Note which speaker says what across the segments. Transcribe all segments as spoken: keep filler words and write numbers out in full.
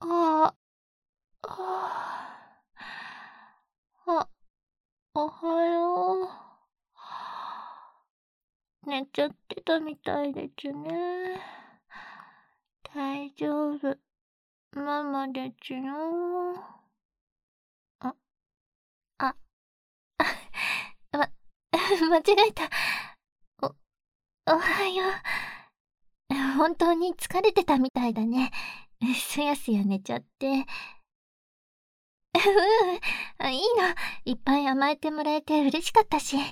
Speaker 1: ああ、ああ。あ、おはよう。寝ちゃってたみたいですね。大丈夫。ママですよ。あ、あ、ま、間違えた。お、おはよう。本当に疲れてたみたいだね。すやすや寝ちゃって。ううん、いいの。いっぱい甘えてもらえて嬉しかったし。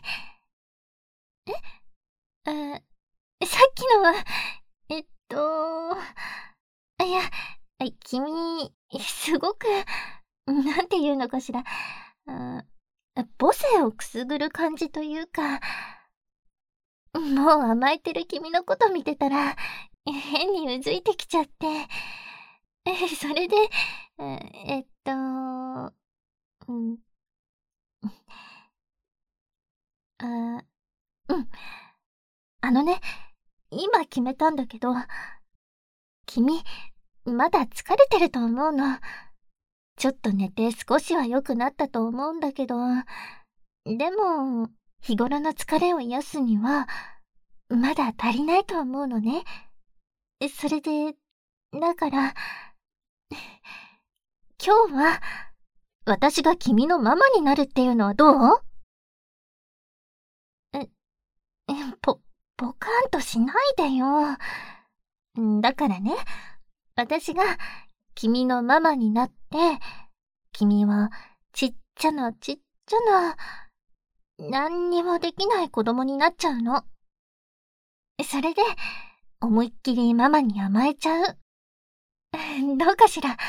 Speaker 1: えあ、さっきのは、えっと、いや、君、すごく、なんていうのかしら、あ、母性をくすぐる感じというか、もう甘えてる君のこと見てたら、変にうずいてきちゃって。え、それで、えっと、うん。あ、うん。あのね、今決めたんだけど、君、まだ疲れてると思うの。ちょっと寝て少しは良くなったと思うんだけど、でも、日頃の疲れを癒すには、まだ足りないと思うのね。それで、だから、今日は、私が君のママになるっていうのはどう？え、え、ぽ、ぽかんとしないでよ。だからね、私が君のママになって、君はちっちゃなちっちゃな、何にもできない子供になっちゃうの。それで、思いっきりママに甘えちゃう。どうかしら。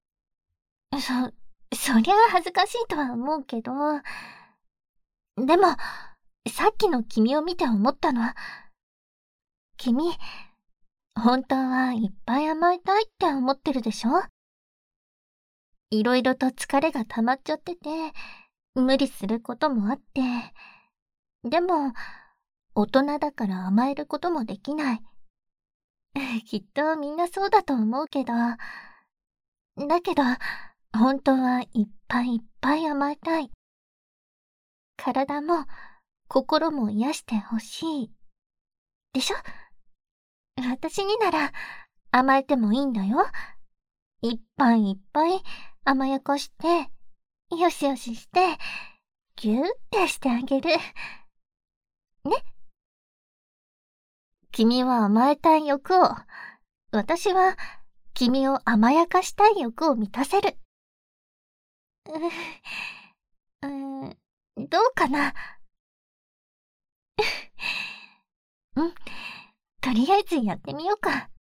Speaker 1: そ、そりゃあ恥ずかしいとは思うけど、でも、さっきの君を見て思ったの。君、本当はいっぱい甘えたいって思ってるでしょ？いろいろと疲れが溜まっちゃってて、無理することもあって、でも、大人だから甘えることもできない。きっとみんなそうだと思うけど、だけど、本当はいっぱいいっぱい甘えたい。体も心も癒してほしい。でしょ？私になら甘えてもいいんだよ。いっぱいいっぱい甘やかして、よしよしして、ぎゅーってしてあげる。ね。君は甘えたい欲を、私は君を甘やかしたい欲を満たせる。う、うーん、どうかな。うん、とりあえずやってみようか。